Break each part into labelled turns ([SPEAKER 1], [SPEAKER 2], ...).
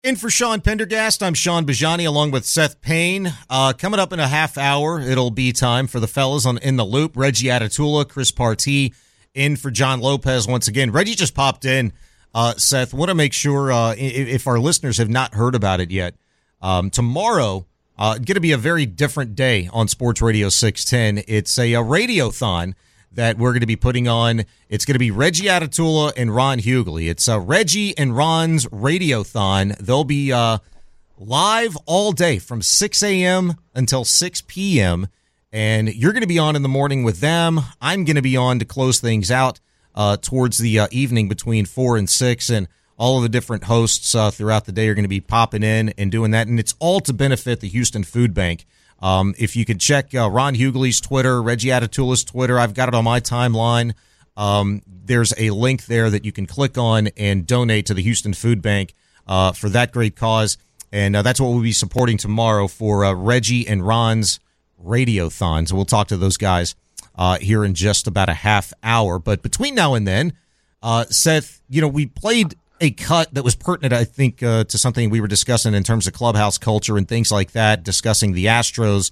[SPEAKER 1] In for Sean Pendergast, I'm Sean Bajani along with Seth Payne. Coming up in a half hour, it'll be time for the fellas on In the Loop. Reggie Atatula, Chris Partee, in for John Lopez once again. Reggie just popped in. Seth, want to make sure if our listeners have not heard about it yet, tomorrow going to be a very different day on Sports Radio 610. It's a radiothon that we're going to be putting on. It's going to be Reggie Atatula and Ron Hughley. It's Reggie and Ron's Radiothon. They'll be live all day from 6 a.m. until 6 p.m., and you're going to be on in the morning with them. I'm going to be on to close things out towards the evening between 4 and 6, and all of the different hosts throughout the day are going to be popping in and doing that, and it's all to benefit the Houston Food Bank. If you could check Ron Hughley's Twitter, Reggie Atatula's Twitter, I've got it on my timeline. There's a link there that you can click on and donate to the Houston Food Bank for that great cause. And that's what we'll be supporting tomorrow for Reggie and Ron's Radiothon. So we'll talk to those guys here in just about a half hour. But between now and then, Seth, we played a cut that was pertinent, I think, to something we were discussing in terms of clubhouse culture and things like that, discussing the Astros.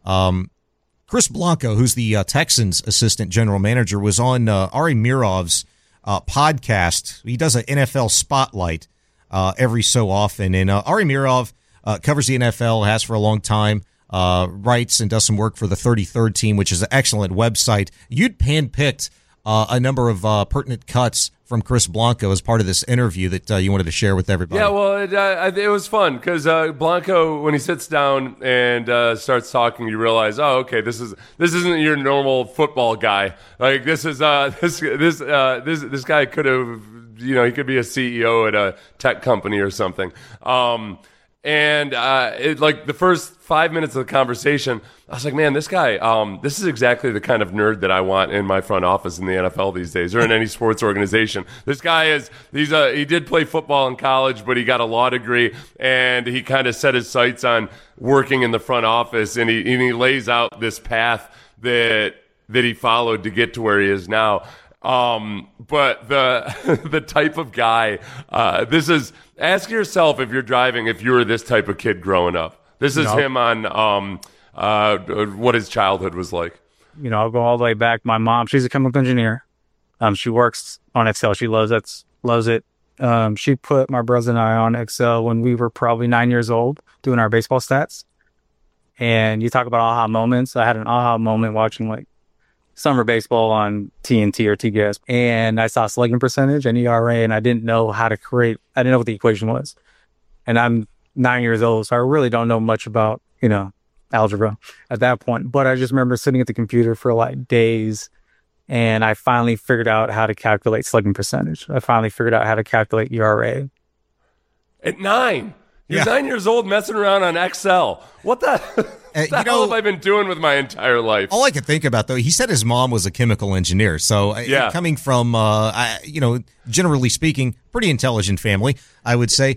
[SPEAKER 1] Chris Blanco, who's the Texans assistant general manager, was on Ari Mirov's podcast. He does an NFL spotlight every so often, and Ari Mirov covers the NFL, has for a long time, writes and does some work for the 33rd Team, which is an excellent website. You'd handpicked a number of pertinent cuts from Chris Blanco as part of this interview that you wanted to share with everybody.
[SPEAKER 2] Yeah, well, it was fun because Blanco, when he sits down and starts talking, you realize, oh, okay, this isn't your normal football guy. Like this is this guy could have, he could be a CEO at a tech company or something. And the first 5 minutes of the conversation, I was like, man, this guy, this is exactly the kind of nerd that I want in my front office in the NFL these days, or in any sports organization. This guy he did play football in college, but he got a law degree, and he kind of set his sights on working in the front office, and he lays out this path that he followed to get to where he is now. But the type of guy, ask yourself if you're driving, if you were this type of kid growing up. This is him on what his childhood was like.
[SPEAKER 3] I'll go all the way back. My mom, she's a chemical engineer. She works on Excel. She loves it. She put my brother and I on Excel when we were probably 9 years old doing our baseball stats. And you talk about aha moments. I had an aha moment watching summer baseball on TNT or TGS, and I saw slugging percentage and ERA, and I didn't know what the equation was. And I'm 9 years old, so I really don't know much about, algebra at that point. But I just remember sitting at the computer for days, and I finally figured out how to calculate slugging percentage. I finally figured out how to calculate ERA.
[SPEAKER 2] At 9? You're 9 years old messing around on Excel. What the hell have I been doing with my entire life?
[SPEAKER 1] All I could think about, though, he said his mom was a chemical engineer. So coming from, generally speaking, pretty intelligent family, I would say.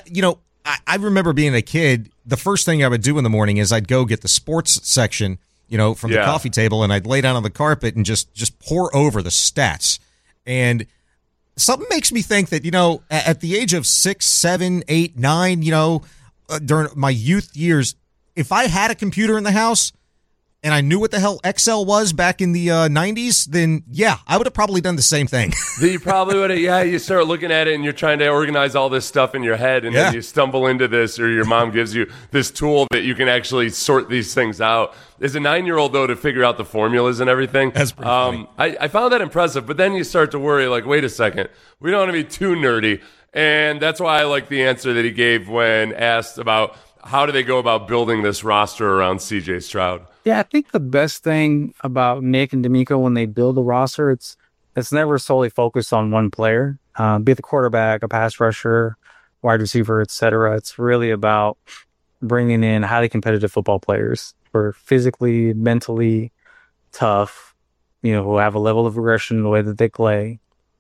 [SPEAKER 1] I remember being a kid, the first thing I would do in the morning is I'd go get the sports section, from the coffee table, and I'd lay down on the carpet and just pour over the stats. And something makes me think that, at the age of 6, 7, 8, 9, during my youth years, if I had a computer in the house and I knew what the hell Excel was back in the 90s, then, I would have probably done the same thing.
[SPEAKER 2] You probably would have, you start looking at it and you're trying to organize all this stuff in your head, and then you stumble into this, or your mom gives you this tool that you can actually sort these things out. As a 9-year-old, though, to figure out the formulas and everything,
[SPEAKER 1] that's pretty funny.
[SPEAKER 2] I found that impressive, but then you start to worry, wait a second, we don't want to be too nerdy. And that's why I like the answer that he gave when asked about how do they go about building this roster around CJ Stroud.
[SPEAKER 3] Yeah, I think the best thing about Nick and D'Amico when they build a roster, it's never solely focused on one player, be it the quarterback, a pass rusher, wide receiver, etc. It's really about bringing in highly competitive football players who are physically, mentally tough, who have a level of aggression in the way that they play,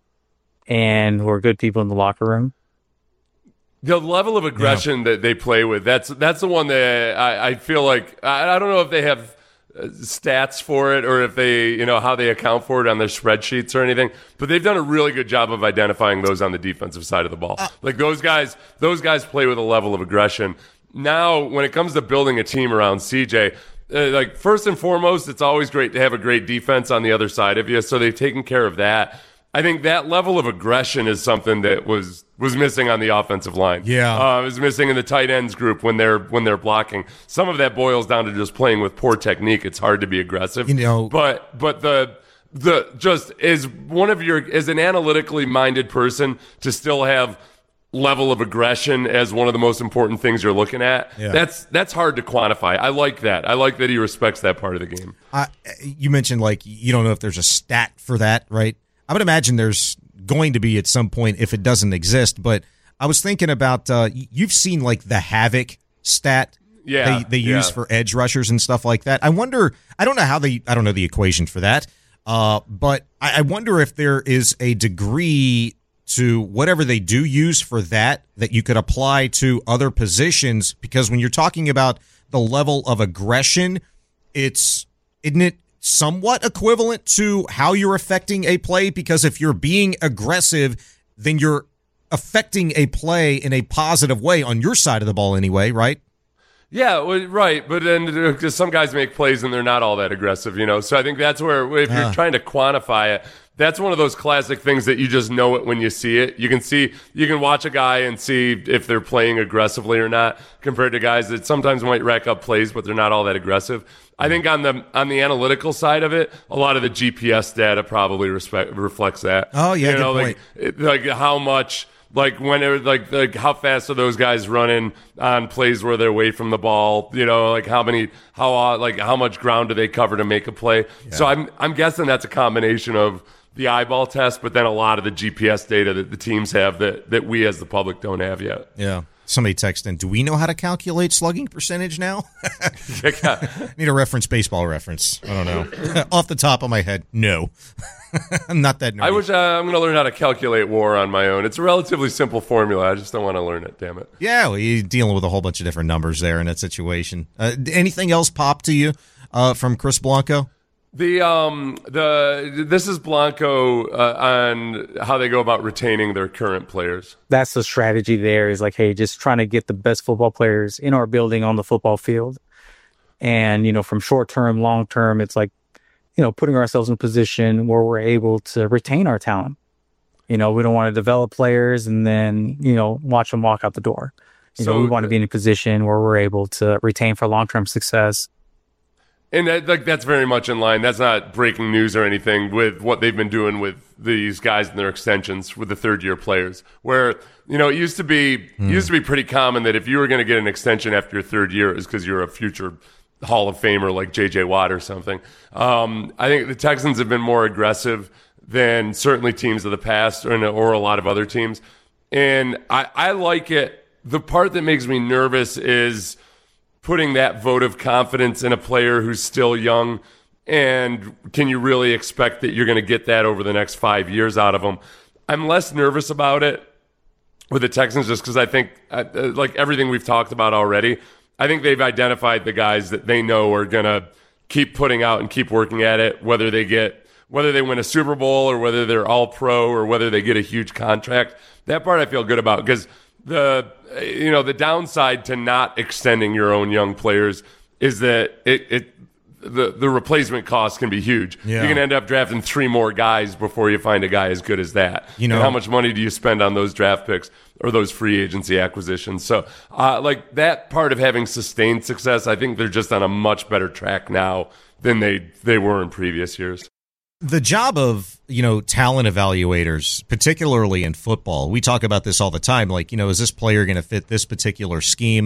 [SPEAKER 3] and who are good people in the locker room.
[SPEAKER 2] The level of aggression that they play with, that's the one that I feel like, I don't know if they have stats for it or if they, how they account for it on their spreadsheets or anything, but they've done a really good job of identifying those on the defensive side of the ball. Like those guys play with a level of aggression. Now, when it comes to building a team around CJ, like first and foremost, it's always great to have a great defense on the other side of you. So they've taken care of that. I think that level of aggression is something that was missing on the offensive line.
[SPEAKER 1] Yeah,
[SPEAKER 2] it was missing in the tight ends group when they're blocking. Some of that boils down to just playing with poor technique. It's hard to be aggressive. But the just as as an analytically minded person to still have level of aggression as one of the most important things you're looking at. Yeah. That's hard to quantify. I like that. I like that he respects that part of the game.
[SPEAKER 1] You mentioned like you don't know if there's a stat for that, right? I would imagine there's going to be at some point if it doesn't exist, but I was thinking about you've seen like the Havoc stat they use for edge rushers and stuff like that. I wonder, I don't know the equation for that, but I wonder if there is a degree to whatever they do use for that you could apply to other positions, because when you're talking about the level of aggression, isn't it somewhat equivalent to how you're affecting a play? Because if you're being aggressive, then you're affecting a play in a positive way on your side of the ball anyway, right?
[SPEAKER 2] Yeah, well, right. But then some guys make plays and they're not all that aggressive, So I think that's where, if you're trying to quantify it, that's one of those classic things that you just know it when you see it. You can watch a guy and see if they're playing aggressively or not, compared to guys that sometimes might rack up plays, but they're not all that aggressive. I think on the analytical side of it, a lot of the GPS data probably reflects that.
[SPEAKER 1] Oh yeah, good
[SPEAKER 2] point. Like how much, like how fast are those guys running on plays where they're away from the ball? Like how much ground do they cover to make a play? Yeah. So I'm guessing that's a combination of the eyeball test, but then a lot of the GPS data that the teams have that we as the public don't have yet.
[SPEAKER 1] Yeah. Somebody text in, do we know how to calculate slugging percentage now? Need a baseball reference. I don't know. Off the top of my head, no. I'm not that nerdy.
[SPEAKER 2] I wish I'm going to learn how to calculate WAR on my own. It's a relatively simple formula. I just don't want to learn it, damn it.
[SPEAKER 1] Yeah, well, you're dealing with a whole bunch of different numbers there in that situation. Anything else pop to you from Chris Blanco?
[SPEAKER 2] This is Blanco on how they go about retaining their current players.
[SPEAKER 3] That's the strategy there, is like, hey, just trying to get the best football players in our building on the football field. And, from short term, long term, it's like, putting ourselves in a position where we're able to retain our talent. We don't want to develop players and then, watch them walk out the door. We want to be in a position where we're able to retain for long-term success.
[SPEAKER 2] And that's very much in line. That's not breaking news or anything with what they've been doing with these guys and their extensions with the third-year players. Where it used to be pretty common that if you were going to get an extension after your third year, it was because you're a future Hall of Famer like J.J. Watt or something. I think the Texans have been more aggressive than certainly teams of the past or a lot of other teams, and I like it. The part that makes me nervous is putting that vote of confidence in a player who's still young, and can you really expect that you're going to get that over the next 5 years out of them? I'm less nervous about it with the Texans just because I think, like everything we've talked about already, I think they've identified the guys that they know are going to keep putting out and keep working at it, whether they win a Super Bowl or whether they're all pro or whether they get a huge contract. That part I feel good about, because the downside to not extending your own young players is that the replacement cost can be huge. Yeah. You can end up drafting 3 more guys before you find a guy as good as that. And how much money do you spend on those draft picks or those free agency acquisitions? So like that part of having sustained success, I think they're just on a much better track now than they were in previous years.
[SPEAKER 1] The job of, talent evaluators, particularly in football, we talk about this all the time. Like, is this player going to fit this particular scheme?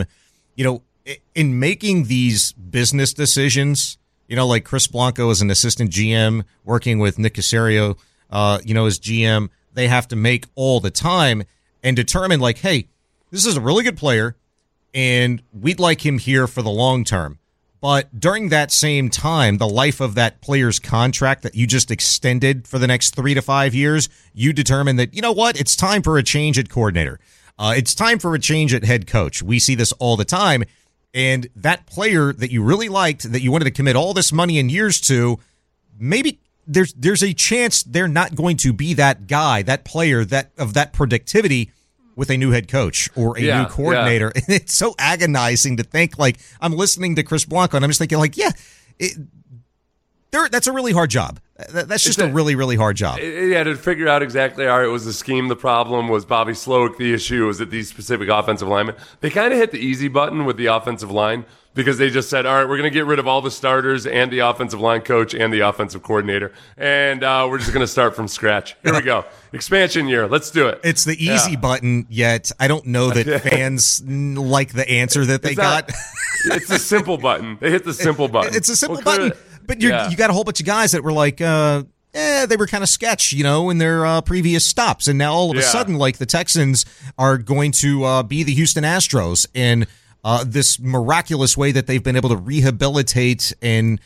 [SPEAKER 1] In making these business decisions, like Chris Blanco as an assistant GM working with Nick Caserio, as GM, they have to make all the time and determine like, hey, this is a really good player and we'd like him here for the long term. But during that same time, the life of that player's contract that you just extended for the next 3 to 5 years, you determine that, it's time for a change at coordinator. It's time for a change at head coach. We see this all the time. And that player that you really liked, that you wanted to commit all this money and years to, maybe there's a chance they're not going to be that guy, that player, that of that productivity with a new head coach or a new coordinator. And it's so agonizing to think, like, I'm listening to Chris Blanco and I'm just thinking, like, that's a really hard job. That's just a really, really hard job.
[SPEAKER 2] Yeah, to figure out exactly, all right, was the scheme the problem? Was Bobby Slowick the issue? Was it these specific offensive linemen? They kind of hit the easy button with the offensive line because they just said, all right, we're going to get rid of all the starters and the offensive line coach and the offensive coordinator, and we're just going to start from scratch. Here we go. Expansion year. Let's do it.
[SPEAKER 1] It's the easy button, yet I don't know that fans like the answer that they got.
[SPEAKER 2] It's a simple button. They hit the simple button.
[SPEAKER 1] It's a simple button. But you got a whole bunch of guys that were like, they were kind of sketch, in their previous stops. And now all of a sudden, like, the Texans are going to be the Houston Astros in this miraculous way that they've been able to rehabilitate and,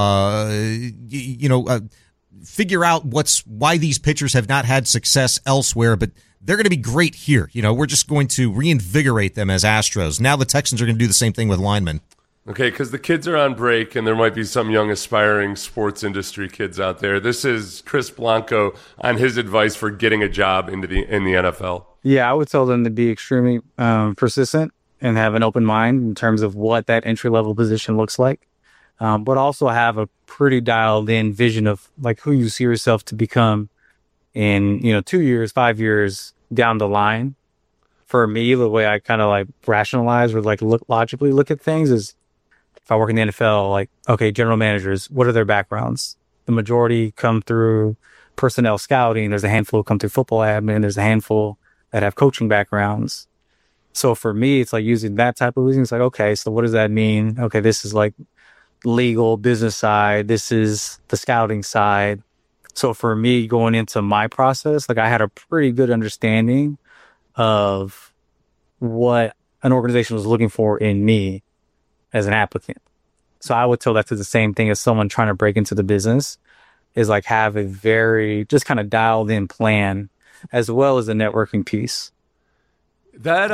[SPEAKER 1] figure out why these pitchers have not had success elsewhere. But they're going to be great here. We're just going to reinvigorate them as Astros. Now the Texans are going to do the same thing with linemen.
[SPEAKER 2] Okay, because the kids are on break, and there might be some young aspiring sports industry kids out there. This is Chris Blanco on his advice for getting a job in the NFL.
[SPEAKER 3] Yeah, I would tell them to be extremely persistent and have an open mind in terms of what that entry-level position looks like, but also have a pretty dialed-in vision of, like, who you see yourself to become in 2 years, 5 years down the line. For me, the way I kind of like rationalize or like logically look at things is, if I work in the NFL, like, okay, general managers, what are their backgrounds? The majority come through personnel scouting. There's a handful who come through football admin. There's a handful that have coaching backgrounds. So for me, it's like using that type of reasoning. It's like, okay, so what does that mean? Okay, this is like legal business side. This is the scouting side. So for me, going into my process, like, I had a pretty good understanding of what an organization was looking for in me as an applicant. So I would tell that to the same thing as someone trying to break into the business, is like, have a very just kind of dialed in plan as well as a networking piece.
[SPEAKER 2] That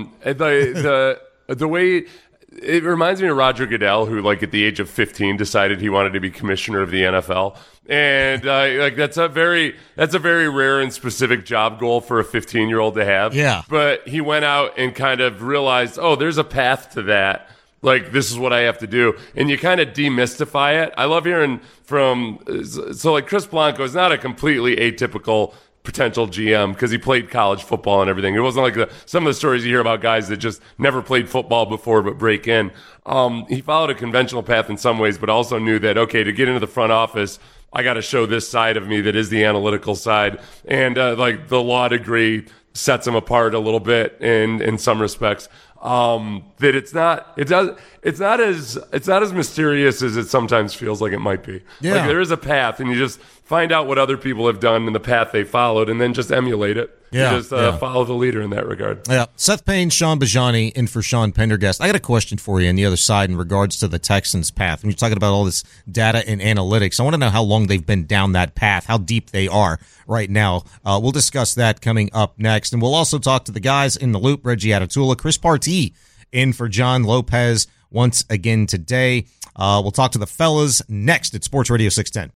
[SPEAKER 2] the way it reminds me of Roger Goodell, who, like, at the age of 15 decided he wanted to be commissioner of the NFL. And like, that's a very rare and specific job goal for a 15-year-old to have.
[SPEAKER 1] Yeah.
[SPEAKER 2] But he went out and kind of realized, oh, there's a path to that. Like, this is what I have to do. And you kind of demystify it. I love hearing like, Chris Blanco is not a completely atypical potential GM because he played college football and everything. It wasn't like some of the stories you hear about guys that just never played football before but break in. He followed a conventional path in some ways, but also knew that, okay, to get into the front office, I got to show this side of me that is the analytical side. And like, the law degree sets him apart a little bit in some respects. That it's not as mysterious as it sometimes feels like it might be.
[SPEAKER 1] Yeah.
[SPEAKER 2] Like, there is a path, and you just find out what other people have done and the path they followed, and then just emulate it.
[SPEAKER 1] Yeah.
[SPEAKER 2] You just follow the leader in that regard.
[SPEAKER 1] Yeah. Seth Payne, Sean Bajani, in for Sean Pendergast. I got a question for you on the other side in regards to the Texans' path. When you're talking about all this data and analytics, I want to know how long they've been down that path, how deep they are right now. We'll discuss that coming up next. And we'll also talk to the guys in the loop, Reggie Atatula, Chris Partee, in for John Lopez once again today. We'll talk to the fellas next at Sports Radio 610.